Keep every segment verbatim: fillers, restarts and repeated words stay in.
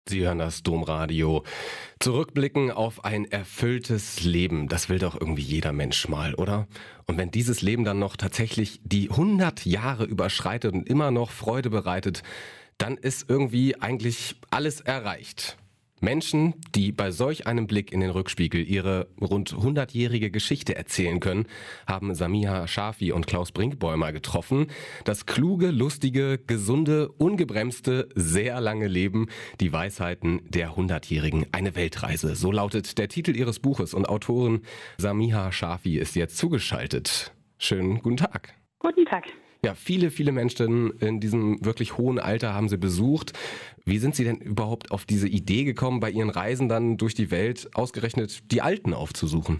Sie hören das Domradio. Zurückblicken auf ein erfülltes Leben, das will doch irgendwie jeder Mensch mal, oder? Und wenn dieses Leben dann noch tatsächlich die hundert Jahre überschreitet und immer noch Freude bereitet, dann ist irgendwie eigentlich alles erreicht. Menschen, die bei solch einem Blick in den Rückspiegel ihre rund hundertjährige Geschichte erzählen können, haben Samiha Shafi und Klaus Brinkbäumer getroffen. Das kluge, lustige, gesunde, ungebremste, sehr lange Leben, die Weisheiten der Hundertjährigen, eine Weltreise. So lautet der Titel ihres Buches und Autorin Samiha Shafi ist jetzt zugeschaltet. Schönen guten Tag. Guten Tag. Ja, viele, viele Menschen in diesem wirklich hohen Alter haben Sie besucht. Wie sind Sie denn überhaupt auf diese Idee gekommen, bei Ihren Reisen dann durch die Welt ausgerechnet die Alten aufzusuchen?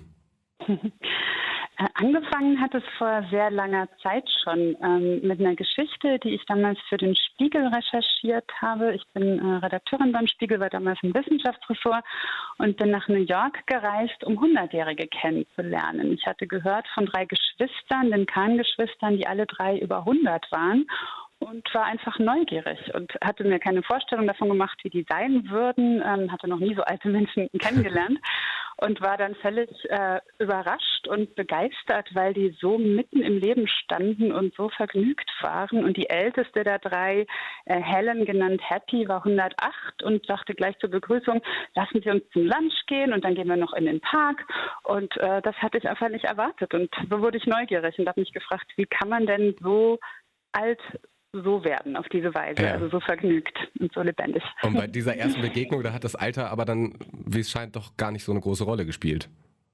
Angefangen hat es vor sehr langer Zeit schon ähm, mit einer Geschichte, die ich damals für den Spiegel recherchiert habe. Ich bin äh, Redakteurin beim Spiegel, war damals im Wissenschaftsressort und bin nach New York gereist, um Hundertjährige kennenzulernen. Ich hatte gehört von drei Geschwistern, den Kahn-Geschwistern, die alle drei über hundert waren. Und war einfach neugierig und hatte mir keine Vorstellung davon gemacht, wie die sein würden, ähm, hatte noch nie so alte Menschen kennengelernt und war dann völlig äh, überrascht und begeistert, weil die so mitten im Leben standen und so vergnügt waren. Und die älteste der drei, äh, Helen genannt Happy, war hundertacht und sagte gleich zur Begrüßung, lassen Sie uns zum Lunch gehen und dann gehen wir noch in den Park. Und äh, das hatte ich einfach nicht erwartet. Und so wurde ich neugierig und habe mich gefragt, wie kann man denn so alt so werden, auf diese Weise, ja. Also so vergnügt und so lebendig. Und bei dieser ersten Begegnung, da hat das Alter aber dann, wie es scheint, doch gar nicht so eine große Rolle gespielt.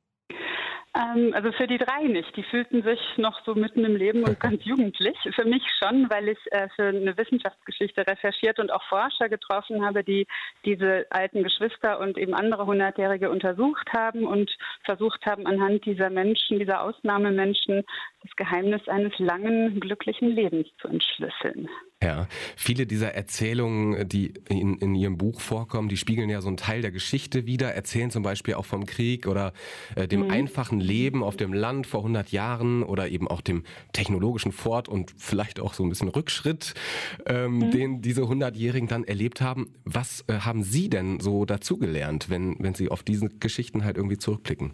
Ähm, also für die drei nicht. Die fühlten sich noch so mitten im Leben und ganz jugendlich. Für mich schon, weil ich äh, für eine Wissenschaftsgeschichte recherchiert und auch Forscher getroffen habe, die diese alten Geschwister und eben andere Hundertjährige untersucht haben und versucht haben, anhand dieser Menschen, dieser Ausnahmemenschen, das Geheimnis eines langen, glücklichen Lebens zu entschlüsseln. Ja, viele dieser Erzählungen, die in, in Ihrem Buch vorkommen, die spiegeln ja so einen Teil der Geschichte wider, erzählen zum Beispiel auch vom Krieg oder äh, dem mhm. einfachen Leben auf dem Land vor hundert Jahren oder eben auch dem technologischen Fort- und vielleicht auch so ein bisschen Rückschritt, ähm, mhm. den diese Hundertjährigen dann erlebt haben. Was äh, haben Sie denn so dazugelernt, wenn, wenn Sie auf diese Geschichten halt irgendwie zurückblicken?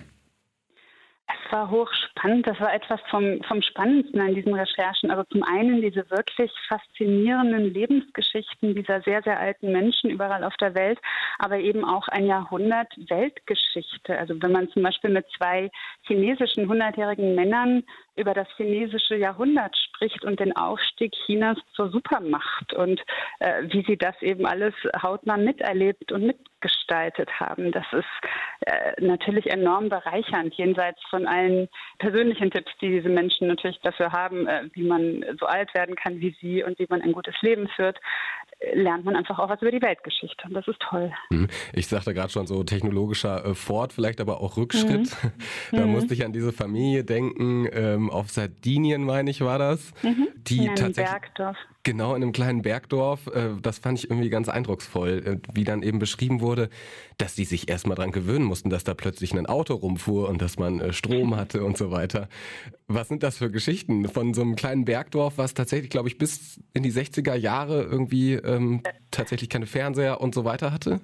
Es war hochspannend. Das war etwas vom, vom Spannendsten an diesen Recherchen. Also zum einen diese wirklich faszinierenden Lebensgeschichten dieser sehr, sehr alten Menschen überall auf der Welt, aber eben auch ein Jahrhundert Weltgeschichte. Also wenn man zum Beispiel mit zwei chinesischen hundertjährigen Männern über das chinesische Jahrhundert spricht und den Aufstieg Chinas zur Supermacht und äh, wie sie das eben alles hautnah miterlebt und mitgestaltet haben. Das ist äh, natürlich enorm bereichernd, jenseits von allen persönlichen Tipps, die diese Menschen natürlich dafür haben, äh, wie man so alt werden kann wie sie und wie man ein gutes Leben führt, äh, lernt man einfach auch was über die Weltgeschichte und das ist toll. Ich sagte gerade schon so technologischer äh, Fort, vielleicht aber auch Rückschritt. Mhm. Da mhm. musste ich an diese Familie denken, ähm, auf Sardinien, meine ich, war das. Mhm. Die in einem tatsächlich Bergdorf. Genau, in einem kleinen Bergdorf. Äh, das fand ich irgendwie ganz eindrucksvoll, äh, wie dann eben beschrieben wurde, dass die sich erstmal dran gewöhnen mussten, dass da plötzlich ein Auto rumfuhr und dass man äh, Strom hatte und so weiter. Was sind das für Geschichten von so einem kleinen Bergdorf, was tatsächlich, glaube ich, bis in die sechziger Jahre irgendwie ähm, tatsächlich keine Fernseher und so weiter hatte?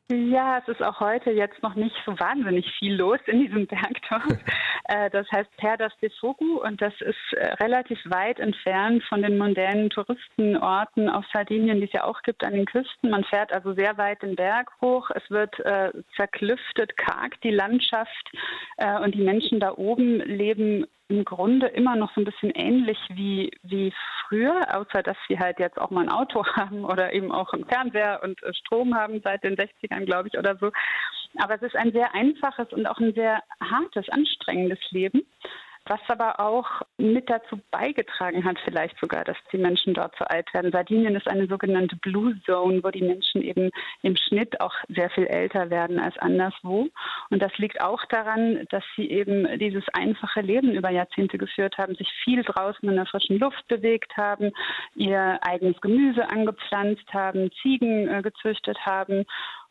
Ja, es ist auch heute jetzt noch nicht so wahnsinnig viel los in diesem Bergdorf. Das heißt Perdas de Fogu und das ist relativ weit entfernt von den mondänen Touristenorten auf Sardinien, die es ja auch gibt an den Küsten. Man fährt also sehr weit den Berg hoch. Es wird äh, zerklüftet, karg die Landschaft äh, und die Menschen da oben leben im Grunde immer noch so ein bisschen ähnlich wie, wie früher, außer dass sie halt jetzt auch mal ein Auto haben oder eben auch einen Fernseher und äh, Strom haben seit den sechzigern, glaube ich, oder so. Aber es ist ein sehr einfaches und auch ein sehr hartes, anstrengendes Leben, was aber auch mit dazu beigetragen hat, vielleicht sogar, dass die Menschen dort so alt werden. Sardinien ist eine sogenannte Blue Zone, wo die Menschen eben im Schnitt auch sehr viel älter werden als anderswo. Und das liegt auch daran, dass sie eben dieses einfache Leben über Jahrzehnte geführt haben, sich viel draußen in der frischen Luft bewegt haben, ihr eigenes Gemüse angepflanzt haben, Ziegen äh, gezüchtet haben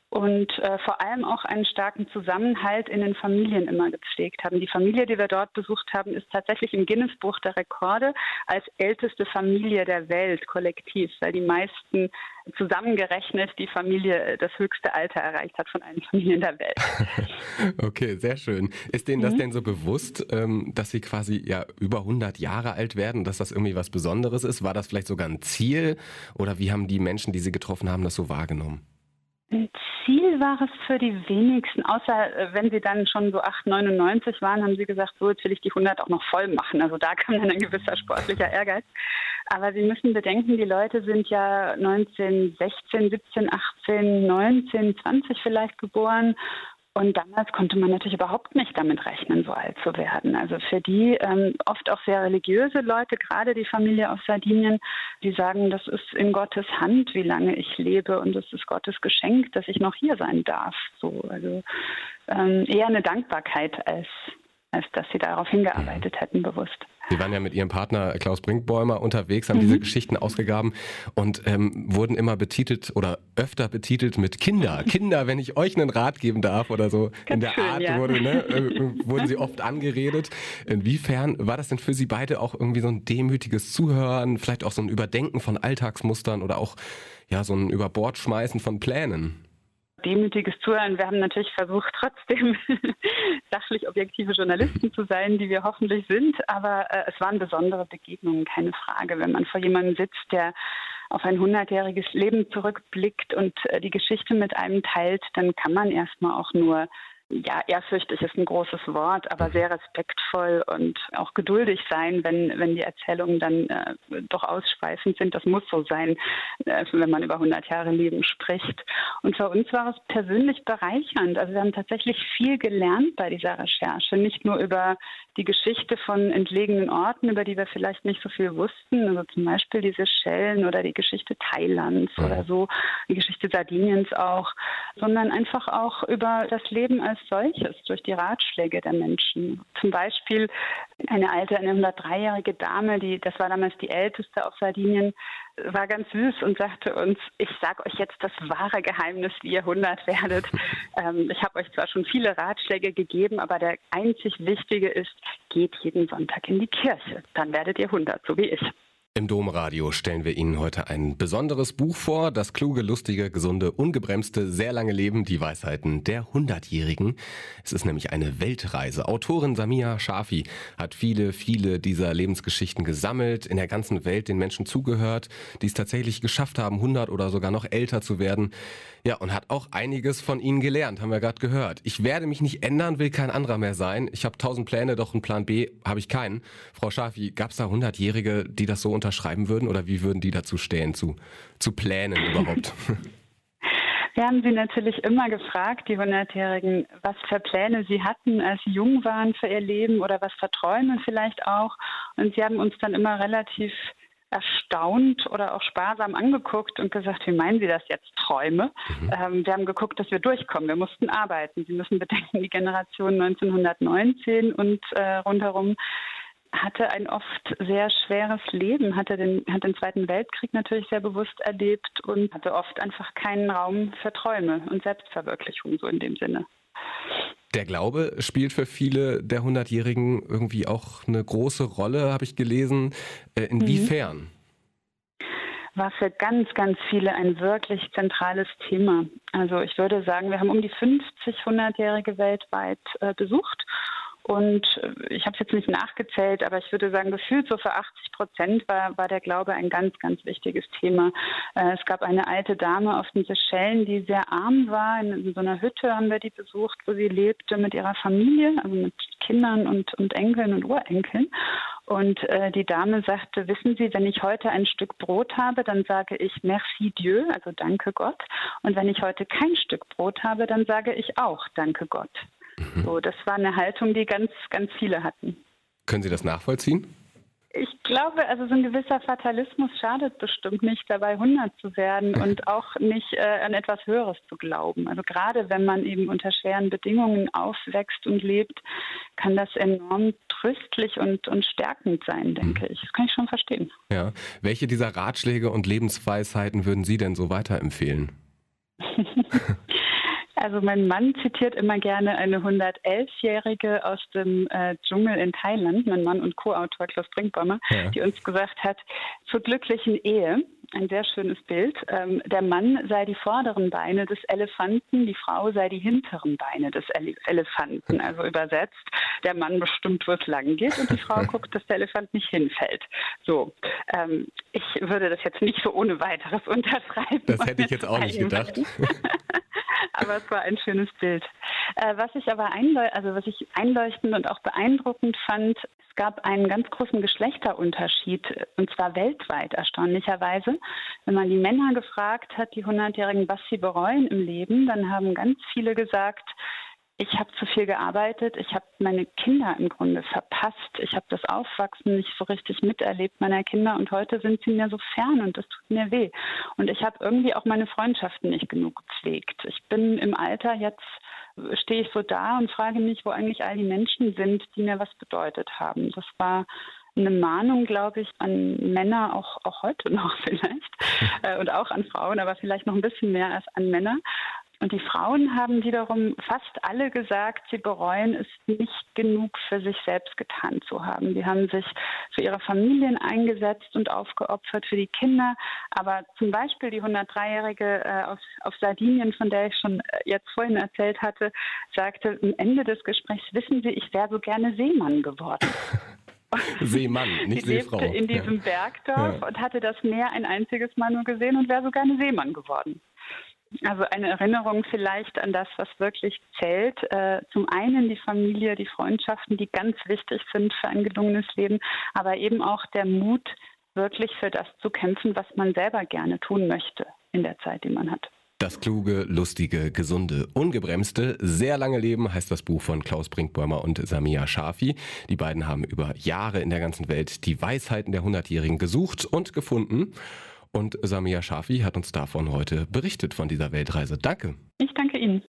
und äh, vor allem auch einen starken Zusammenhalt in den Familien immer gepflegt haben. Die Familie, die wir dort besucht haben, ist tatsächlich im Guinness-Buch der Rekorde als älteste Familie der Welt kollektiv, weil die meisten zusammengerechnet die Familie das höchste Alter erreicht hat von allen Familien der Welt. Okay, sehr schön. Ist denen mhm. das denn so bewusst, ähm, dass sie quasi ja über hundert Jahre alt werden, dass das irgendwie was Besonderes ist? War das vielleicht sogar ein Ziel oder wie haben die Menschen, die sie getroffen haben, das so wahrgenommen? Ein Ziel war es für die wenigsten, außer wenn sie dann schon so acht, neunundneunzig waren, haben sie gesagt, so jetzt will ich die hundert auch noch voll machen. Also da kam dann ein gewisser sportlicher Ehrgeiz. Aber Sie müssen bedenken, die Leute sind ja neunzehnhundertsechzehn, siebzehn, achtzehn, neunzehn, zwanzig vielleicht geboren. Und damals konnte man natürlich überhaupt nicht damit rechnen, so alt zu werden. Also für die ähm, oft auch sehr religiöse Leute, gerade die Familie aus Sardinien, die sagen, das ist in Gottes Hand, wie lange ich lebe und es ist Gottes Geschenk, dass ich noch hier sein darf. So, also ähm, eher eine Dankbarkeit, als, als dass sie darauf hingearbeitet mhm. hätten, bewusst. Sie waren ja mit Ihrem Partner Klaus Brinkbäumer unterwegs, haben mhm. diese Geschichten ausgegraben und ähm, wurden immer betitelt oder öfter betitelt mit Kinder. Kinder, wenn ich euch einen Rat geben darf oder so. Ganz in der schön, Art ja. wurde, ne, äh, wurden Sie oft angeredet. Inwiefern war das denn für Sie beide auch irgendwie so ein demütiges Zuhören, vielleicht auch so ein Überdenken von Alltagsmustern oder auch ja so ein Überbordschmeißen von Plänen? Demütiges Zuhören. Wir haben natürlich versucht, trotzdem sachlich objektive Journalisten zu sein, die wir hoffentlich sind. Aber äh, es waren besondere Begegnungen, keine Frage. Wenn man vor jemandem sitzt, der auf ein hundertjähriges Leben zurückblickt und äh, die Geschichte mit einem teilt, dann kann man erstmal auch nur, ja, ehrfürchtig ist ein großes Wort, aber sehr respektvoll und auch geduldig sein, wenn, wenn die Erzählungen dann äh, doch ausschweifend sind. Das muss so sein, äh, wenn man über hundert Jahre Leben spricht. Und für uns war es persönlich bereichernd. Also wir haben tatsächlich viel gelernt bei dieser Recherche, nicht nur über die Geschichte von entlegenen Orten, über die wir vielleicht nicht so viel wussten, also zum Beispiel die Seychellen oder die Geschichte Thailands mhm. oder so, die Geschichte Sardiniens auch, sondern einfach auch über das Leben als solches, durch die Ratschläge der Menschen. Zum Beispiel eine alte, eine hundertdreijährige Dame, die, das war damals die älteste auf Sardinien, war ganz süß und sagte uns, ich sage euch jetzt das wahre Geheimnis, wie ihr hundert werdet. ähm, ich habe euch zwar schon viele Ratschläge gegeben, aber der einzig wichtige ist, geht jeden Sonntag in die Kirche. Dann werdet ihr hundert, so wie ich. Im Domradio stellen wir Ihnen heute ein besonderes Buch vor, das kluge, lustige, gesunde, ungebremste, sehr lange Leben, die Weisheiten der Hundertjährigen. Es ist nämlich eine Weltreise. Autorin Samia Shafi hat viele, viele dieser Lebensgeschichten gesammelt, in der ganzen Welt den Menschen zugehört, die es tatsächlich geschafft haben, hundert oder sogar noch älter zu werden. Ja, und hat auch einiges von ihnen gelernt, haben wir gerade gehört. Ich werde mich nicht ändern, will kein anderer mehr sein. Ich habe tausend Pläne, doch einen Plan B habe ich keinen. Frau Shafi, gab es da Hundertjährige, die das so unterschreiben würden oder wie würden die dazu stehen, zu, zu Plänen überhaupt? Wir haben sie natürlich immer gefragt, die Hundertjährigen, was für Pläne sie hatten, als sie jung waren für ihr Leben oder was für Träume vielleicht auch. Und sie haben uns dann immer relativ erstaunt oder auch sparsam angeguckt und gesagt, wie meinen Sie das jetzt, Träume? Mhm. Ähm, wir haben geguckt, dass wir durchkommen. Wir mussten arbeiten. Sie müssen bedenken, die Generation neunzehnhundertneunzehn und äh, rundherum hatte ein oft sehr schweres Leben, hatte den, hat den Zweiten Weltkrieg natürlich sehr bewusst erlebt und hatte oft einfach keinen Raum für Träume und Selbstverwirklichung, so in dem Sinne. Der Glaube spielt für viele der Hundertjährigen irgendwie auch eine große Rolle, habe ich gelesen. Äh, inwiefern? Mhm. War für ganz, ganz viele ein wirklich zentrales Thema. Also ich würde sagen, wir haben um die fünfzig Hundertjährige weltweit äh, besucht. Und ich habe es jetzt nicht nachgezählt, aber ich würde sagen, gefühlt so für achtzig Prozent war, war der Glaube ein ganz, ganz wichtiges Thema. Es gab eine alte Dame auf den Seychellen, die sehr arm war. In so einer Hütte haben wir die besucht, wo sie lebte mit ihrer Familie, also mit Kindern und, und Enkeln und Urenkeln. Und äh, die Dame sagte, wissen Sie, wenn ich heute ein Stück Brot habe, dann sage ich Merci Dieu, also danke Gott. Und wenn ich heute kein Stück Brot habe, dann sage ich auch danke Gott. Mhm. So, das war eine Haltung, die ganz, ganz viele hatten. Können Sie das nachvollziehen? Ich glaube, also so ein gewisser Fatalismus schadet bestimmt nicht, dabei hundert zu werden und auch nicht äh, an etwas Höheres zu glauben. Also gerade wenn man eben unter schweren Bedingungen aufwächst und lebt, kann das enorm tröstlich und, und stärkend sein, denke ich. Das kann ich schon verstehen. Ja. Welche dieser Ratschläge und Lebensweisheiten würden Sie denn so weiterempfehlen? Also mein Mann zitiert immer gerne eine hundertelfjährige aus dem äh, Dschungel in Thailand, mein Mann und Co-Autor Klaus Brinkbäumer, ja. die uns gesagt hat, zur glücklichen Ehe, ein sehr schönes Bild, ähm, der Mann sei die vorderen Beine des Elefanten, die Frau sei die hinteren Beine des Ele- Elefanten. Also übersetzt, der Mann bestimmt, wo es lang geht und die Frau guckt, dass der Elefant nicht hinfällt. So, ähm, ich würde das jetzt nicht so ohne weiteres unterschreiben. Das hätte ich jetzt auch nicht gedacht. Aber es war ein schönes Bild. Äh, was ich aber einleu- also was ich einleuchtend und auch beeindruckend fand, es gab einen ganz großen Geschlechterunterschied, und zwar weltweit erstaunlicherweise. Wenn man die Männer gefragt hat, die hundertjährigen, was sie bereuen im Leben, dann haben ganz viele gesagt, ich habe zu viel gearbeitet, ich habe meine Kinder im Grunde verpasst, ich habe das Aufwachsen nicht so richtig miterlebt meiner Kinder und heute sind sie mir so fern und das tut mir weh. Und ich habe irgendwie auch meine Freundschaften nicht genug gepflegt. Ich bin im Alter, jetzt stehe ich so da und frage mich, wo eigentlich all die Menschen sind, die mir was bedeutet haben. Das war eine Mahnung, glaube ich, an Männer, auch, auch heute noch vielleicht, äh, und auch an Frauen, aber vielleicht noch ein bisschen mehr als an Männer. Und die Frauen haben wiederum fast alle gesagt, sie bereuen es nicht genug für sich selbst getan zu haben. Die haben sich für ihre Familien eingesetzt und aufgeopfert, für die Kinder. Aber zum Beispiel die hundertdreijährige äh, auf, auf Sardinien, von der ich schon äh, jetzt vorhin erzählt hatte, sagte am Ende des Gesprächs, wissen Sie, ich wäre so gerne Seemann geworden. Seemann, nicht Sie Seefrau. lebte in diesem ja. Bergdorf ja. und hatte das Meer ein einziges Mal nur gesehen und wäre so gerne Seemann geworden. Also eine Erinnerung vielleicht an das, was wirklich zählt. Äh, zum einen die Familie, die Freundschaften, die ganz wichtig sind für ein gelungenes Leben, aber eben auch der Mut, wirklich für das zu kämpfen, was man selber gerne tun möchte in der Zeit, die man hat. Das kluge, lustige, gesunde, ungebremste, sehr lange Leben heißt das Buch von Klaus Brinkbäumer und Samia Shafi. Die beiden haben über Jahre in der ganzen Welt die Weisheiten der Hundertjährigen gesucht und gefunden. Und Samia Shafi hat uns davon heute berichtet, von dieser Weltreise. Danke. Ich danke Ihnen.